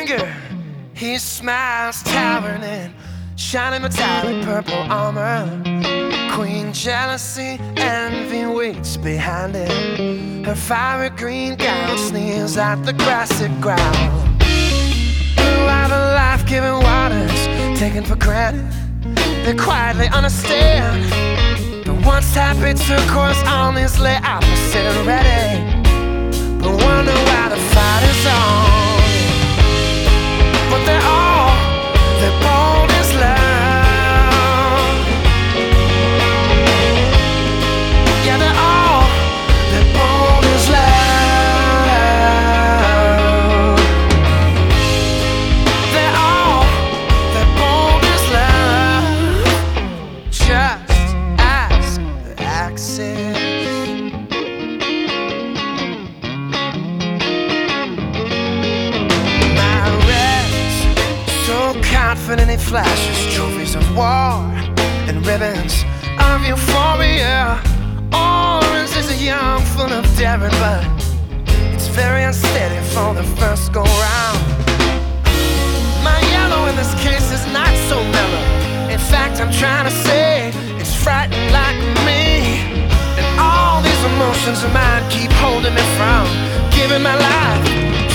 anger, he smiles, towering in shining metallic purple armor. Queen jealousy, envy waits behind it. Her fiery green gown sneers at the grassy ground. Blue are the life-giving waters taken for granted. They quietly understand. The once happy turquoise armies lay opposite and ready, but wonder why the fight is on. But they're bold as love. Yeah, they're bold as love. They're bold as love. Just ask the Axis. Confident he flashes trophies of war and ribbons of euphoria. Orange is a young, full of daring, but it's very unsteady for the first go round. My yellow in this case is not so mellow. In fact, I'm trying to say it's frightened like me. And all these emotions of mine keep holding me from giving my life